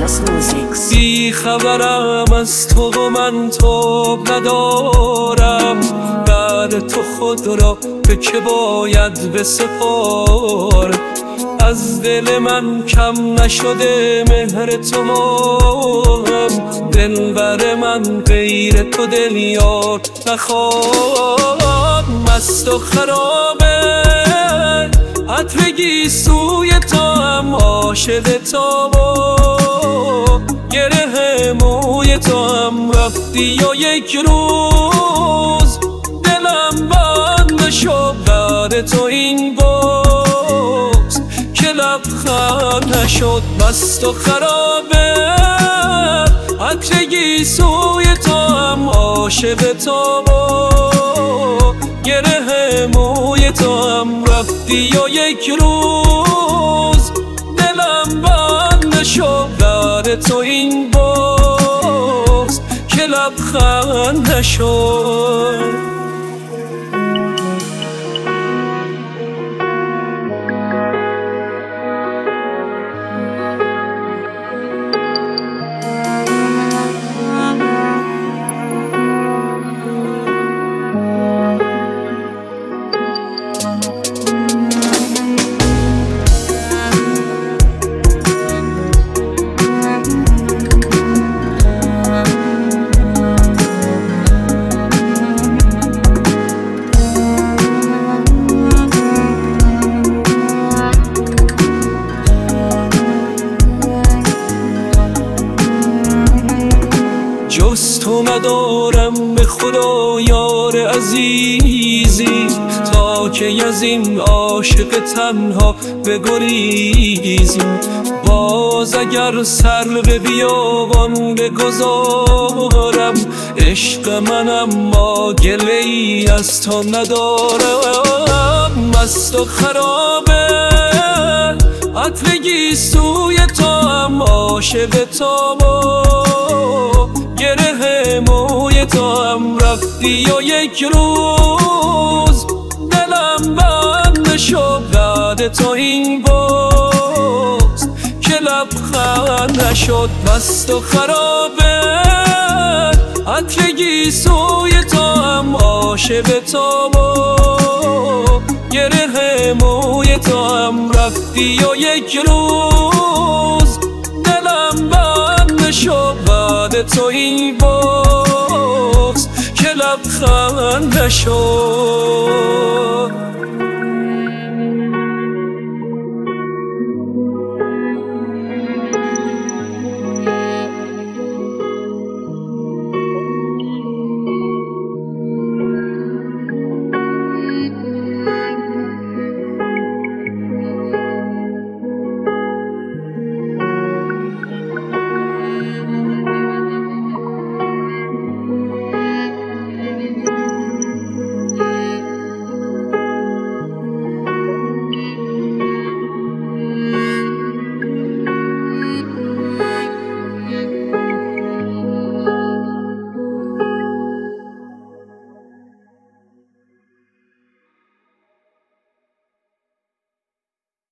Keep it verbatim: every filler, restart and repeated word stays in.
بی خبرم از تو و من تو ندارم، بعد تو خود را به که باید بسپار. از دل من کم نشده مهر تو مهم، دلبر من غیر تو دل یار نخواد. مست و خرابه عطر سوی تو هم عاشق تو و گره موی تو هم رفتی و یک روز دلم بند شد بعد تو این باز که لبخند نشد. مست و خرابه عطر سوی تو هم عاشق تو و گره موی تو هم رفتی و یک روز دلم بند شد بعد تو این باز که لبخند نشد. جز تو ندارم به خدا یار عزیزی، تا که از این عاشق تنها بگریزیم. باز اگر سر به بیابان بگذارم عشق من اما گله ای از تو ندارم. مست و خرابه عطر سوی تو هم عاشق تو گره موی تو هم رفتی و یک روز دلم بند شد بعد تو این باز که لبخند نشد. مست و خرابه عطر سوی تو هم عاشق تو گره موی تو هم رفتی و یک روز دلم بند شد بعد تو این باز که لبخند نشد.